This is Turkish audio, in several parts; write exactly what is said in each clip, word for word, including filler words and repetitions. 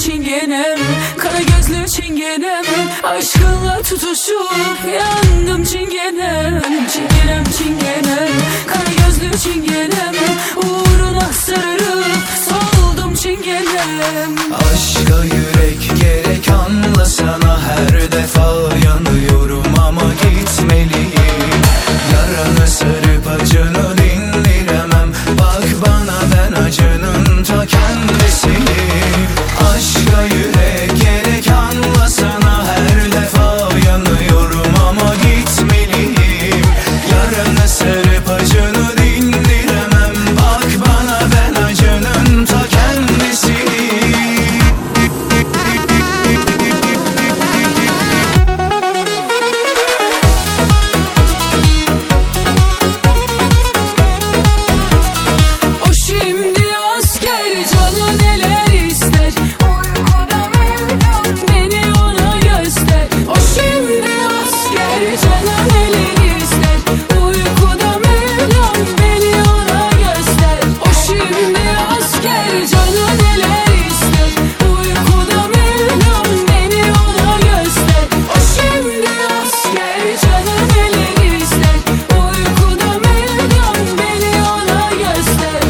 çingenem, kara gözlü çingenem, aşkınla tutuşup yandım çingenem. Çingenem çingenem, kara gözlü çingenem, uğruna sararıp soldum çingenem. Aşka yürek gerek, anlasana, her defa yanıyorum ama gitmeliyim. Yaranı sarıp acını dindiremem, bak bana ben acının ta kendisiyim. Aşka yürek gerek, anlasana, her defa yanıyorum ama gitmeliyim. Yaranı sarıp acını dindiremem, bak bana ben acının ta kendisiyim. O şimdi asker, canı neler ister, uykuda Mevlam beni ona göster. O şimdi asker, canı neler ister, uykuda Mevlam beni ona göster. O şimdi asker, canı neler ister, uykuda Mevlam beni ona göster. O şimdi asker, canı neler ister, uykuda Mevlam beni ona göster.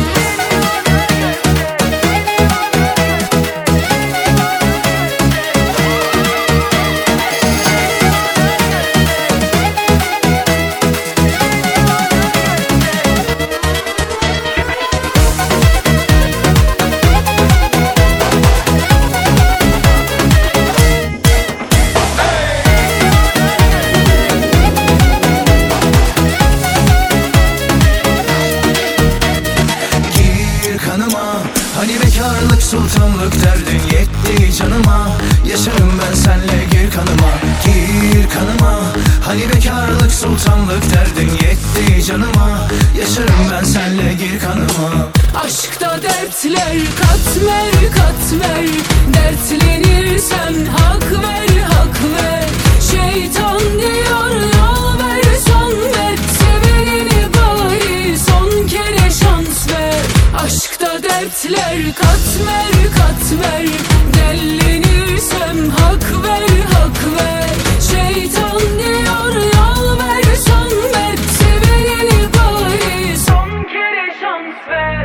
Gir kanıma, hani bekarlık sultanlık derdin yetti canıma. Yaşarım ben senle, gir kanıma, gir kanıma. Hani bekarlık sultanlık derdin yetti canıma. Yaşarım ben senle, gir kanıma. Aşkta dertler katmer katmer, dertlenirsen hak ver hak ver. Şeytan diyor yol ver son ver, sevenini bari son kere şans ver. Aşkta dertler katmer katmer, dertlenirsem hak ver hak ver. Şeytan diyor yol ver son ver, sevenini bari son kere şans ver.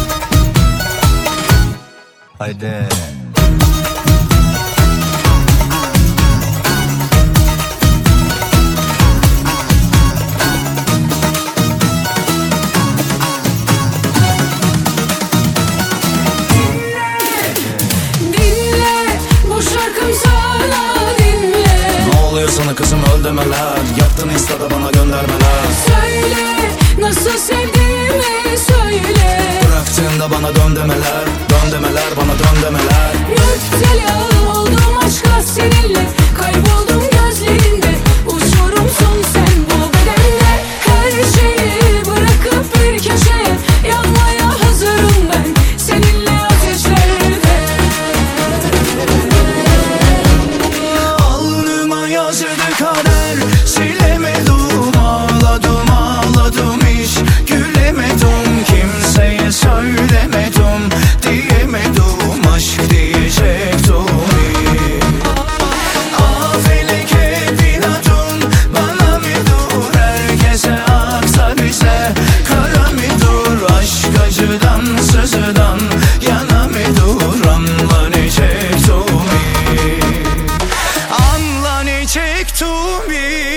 Haydi. Dinle, bu şarkım sana dinle. Ne oluyor sana kızım, öl demeler, yaptığın instada bana göndermeler. Söyle, nasıl sevdiğimi söyle. Bıraktığında bana dön demeler, dön demeler, bana dön demeler. Müptela oldum aşka seninle, kayboldum gözlerinde. Uçurumsun sen bu bedende, her şeyi bırakıp bir köşeye yanmaya hazırım ben seninle ateşlerde. Alnıma yazdı kader, silemedim, ağladım ağladım, hiç gülemedim. Kimseye söylemedim, diyemedim, aşk diyecektim. Ah felek hep inadın, bana mı dur, herkese aksa bize kara mı dur. Aşk acıdan sızıdan yana mı dur, anla ne çektim, anla ne çektim.